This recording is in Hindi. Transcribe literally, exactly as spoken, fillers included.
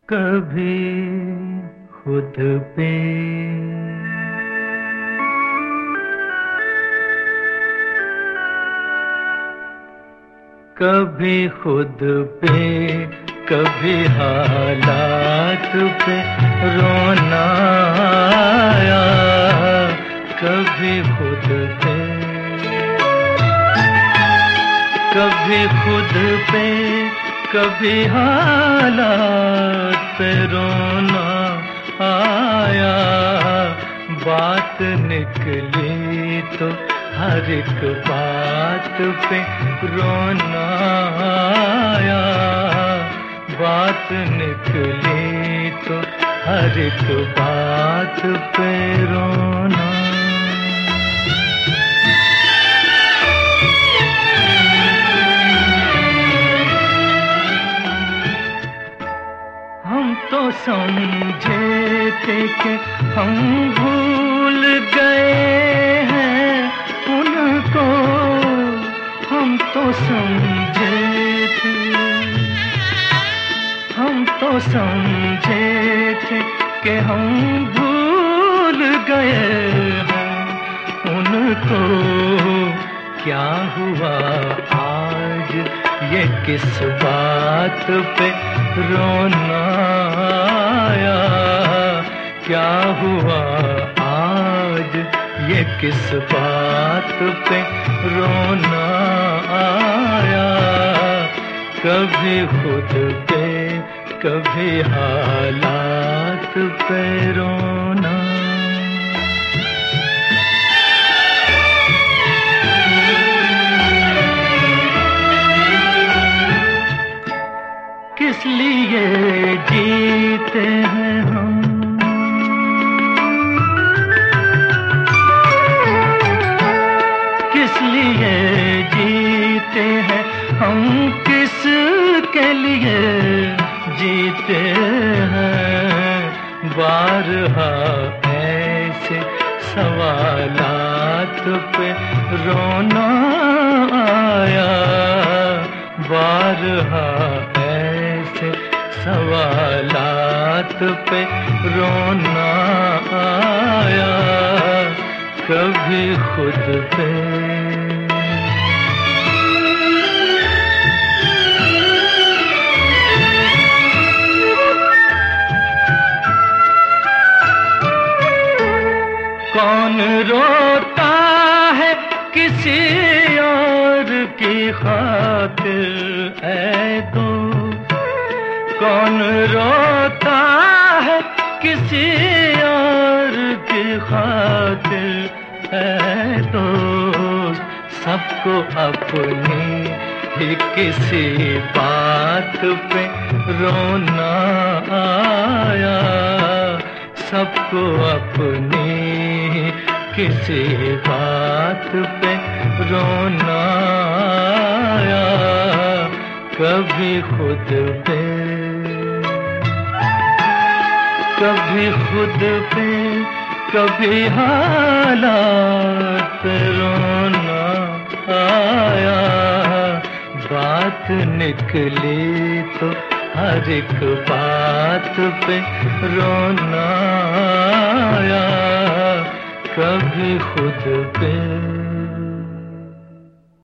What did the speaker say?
कभी खुद पे कभी खुद पे कभी हालात पे रोना आया। कभी खुद पे कभी खुद पे कभी हालात पे रोना आया। बात निकली तो हर एक बात पे रोना आया। बात निकली तो हर एक बात पे रोना। हम तो समझे थे कि हम भूल गए हैं उनको। हम तो समझे थे हम तो समझे थे कि हम भूल गए हैं उनको। क्या हुआ आज ये किस बात पे रोना आया। क्या हुआ आज ये किस बात पे रोना आया। कभी खुद पे कभी हालात पे रोना। किस लिए जीते हैं हम, किस लिए जीते हैं हम, किस के लिए जीते हैं। बारहा ऐसे सवालात पे रोना आया। बारहा ऐसे सवालात पे रोना आया। कभी खुद पे कौन रोता है किसी और की खातिर ऐ दोस्त। कौन रोता है किसी और की खातिर ऐ दोस्त। सबको अपनी ही किसी बात पे रोना आया। सबको अपनी किसी बात पे रोना आया। कभी खुद पे कभी खुद पे कभी हालात पे रोना आया। बात निकली तो हर एक बात पे रोना आया। कभी खुद पे